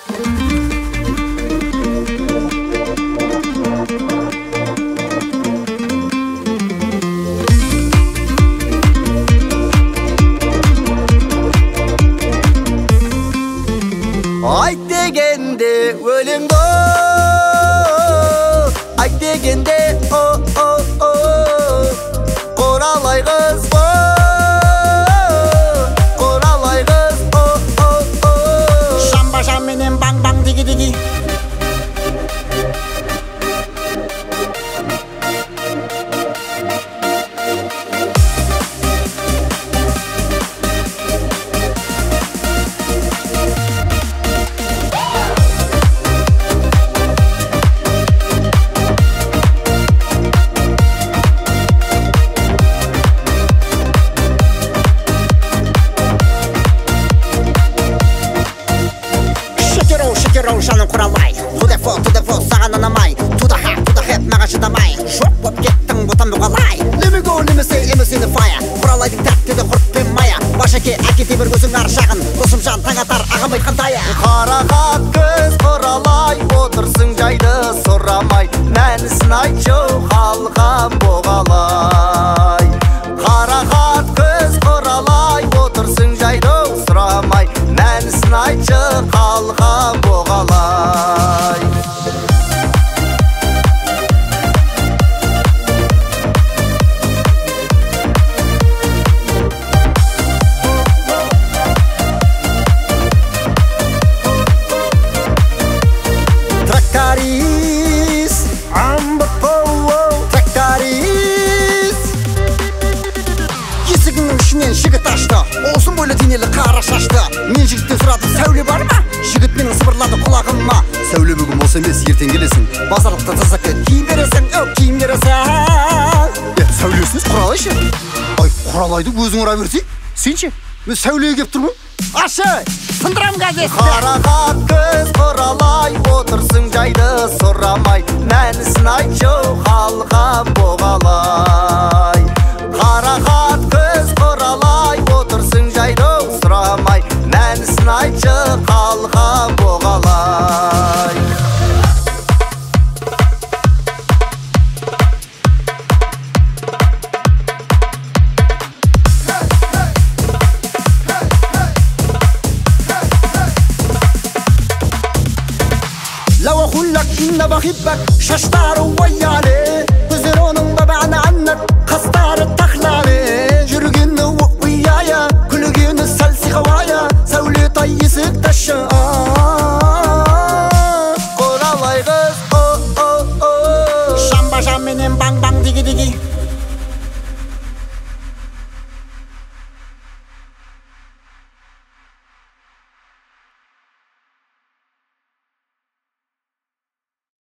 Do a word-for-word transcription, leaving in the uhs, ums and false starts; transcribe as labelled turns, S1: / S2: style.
S1: Ayt degende өлеңді, ayt degende o o o Qoralay qız o, qoralay qız o o o
S2: Şamba şam menen bang bang digi digi. Шекерау жаным құралай, тудефо, тудефо, саған анамай, туда ха, туда хеп, маған шыдамай, жоқ боп кеттің бұтан бұғалай. Лемего, лемесе, емесені фая, құралайдың тәттеді құрт пен мая, башеке әкеті бір көзің ар жағын, досым жан таң атар ағам айтқан тая.
S1: Қарақат көз құралай, отырсың жайды сұрамай, мәнісін айтшы қалған бұғалай. Қарақат көз құралай, отырсың жайды сұрамай, мәнісін айтшы қалған бұғалай. Тракторист, амбы-поу, тракторист.
S2: Есігінің ішінен жігіт ашты, олсын бойлы денелі қара шашты. Мен жігіттен сұрадым, сәуле бар ма? Жігіт менің сыбырлады құлағыма.
S1: Сәуле бүгін болса емес, ертең келесің.
S2: Базарлықта тазакі киім бересің, өу киім бересің.
S1: Е, сәулесіңіз құралай ше? Ай, құралайды өзің ұра берсей, сен ше? Мен сәулеге кеп тұрмын.
S2: Ашы, сындырам газетті.
S1: Қарақат көз құралай, отырсың жайды сұрамай, мәнісін айтшы қалған бұғалай. Қарақат көз құралай, отырсың жайды сұрамай, мәнісін айтшы қалған бұғалай.
S2: لو أقول لك إن بحبك شاشتار ويالي تزرون ببعد عنك